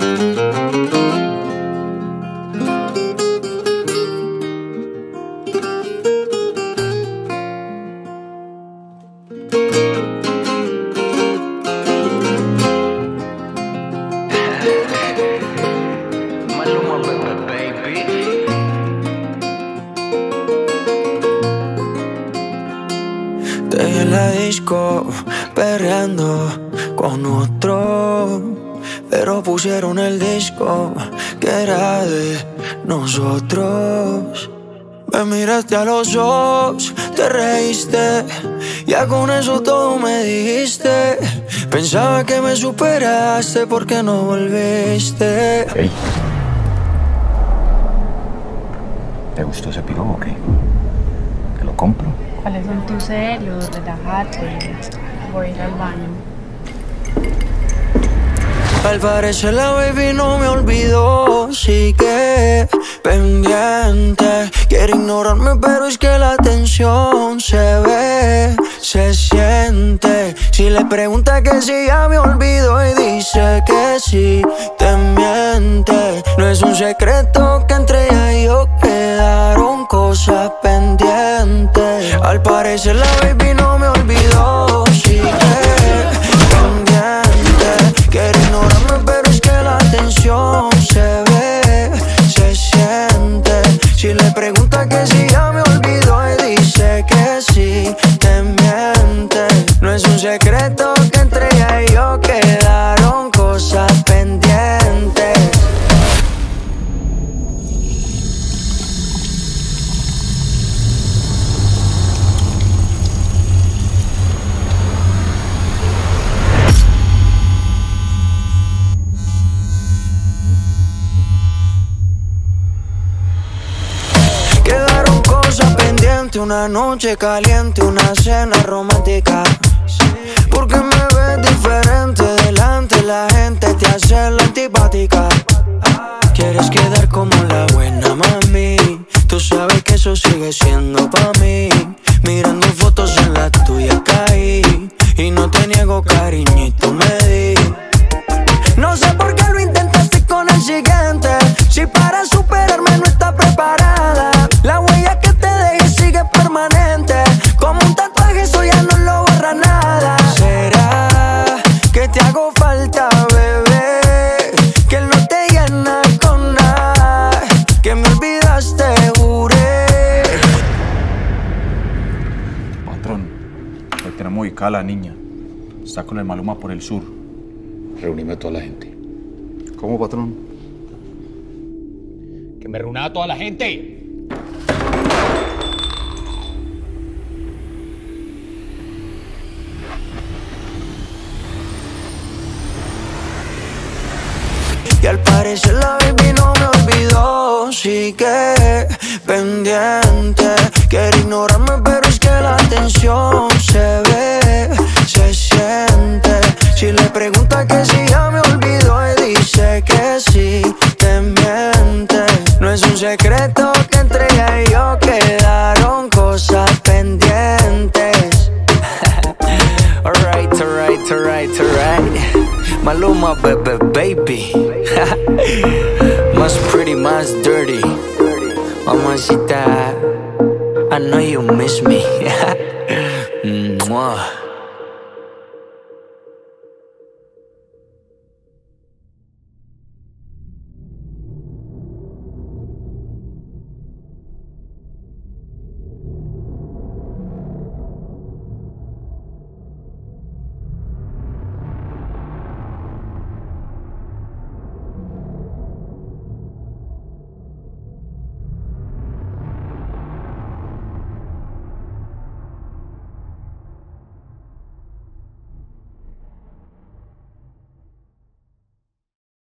Te en la disco, perreando con otro, pero pusieron el disco que era de nosotros. Me miraste a los ojos, te reíste, ya con eso todo me dijiste. Pensaba que me superaste porque no volviste. Hey. ¿Te gustó ese pirobo o qué? ¿Te lo compro? ¿Cuáles son tus celos? Relájate. Voy a ir al baño. Al parecer la baby no me olvidó, sigue pendiente. Quiere ignorarme pero es que la tensión se ve, se siente. Si le pregunta que si ya me olvidó y dice que sí, te miente. No es un secreto que entre ella y yo quedaron cosas pendientes. Al parecer la baby no me olvidó, sigue pendiente. Quiere ignorarme pero es que la tensión se ve, se siente. Si le pregunta que si ya me olvidó y dice que sí, te miente. No es un secreto que entre ella y yo quedaron cosas pendientes. Quedaron cosas pendientes, una noche caliente, una cena romántica. Porque me ves diferente delante la gente, te hace la antipática. Quieres quedar como la buena mami, tú sabes que eso sigue siendo pa' mí. Mirando fotos en la tuya caí, y no te niego cariñito me di. No sé por qué lo intentaste con el siguiente, si para superarme no está preparada. La huella que te dejé sigue permanente, como un tatuaje eso ya no lo borra nada. ¿Será que te hago falta, bebé? Que no te llena con nada, que me olvidaste, juré. Patrón, hoy tenemos ubicada a la niña. Está con el Maluma por el sur. Reunime a toda la gente. ¿Cómo, patrón? ¡Que me reúna a toda la gente! Y al parecer la baby no me olvidó, sigue pendiente. Quiere ignorarme pero es que la tensión se ve, se siente. Si le pregunta que si ya me olvidó y dice que sí, te miente. No es un secreto que entre ella y yo quedaron cosas pendientes. Alright, alright, alright, alright. Maluma, baby. Más pretty, más dirty. Mamacita, I know you miss me. Mwah.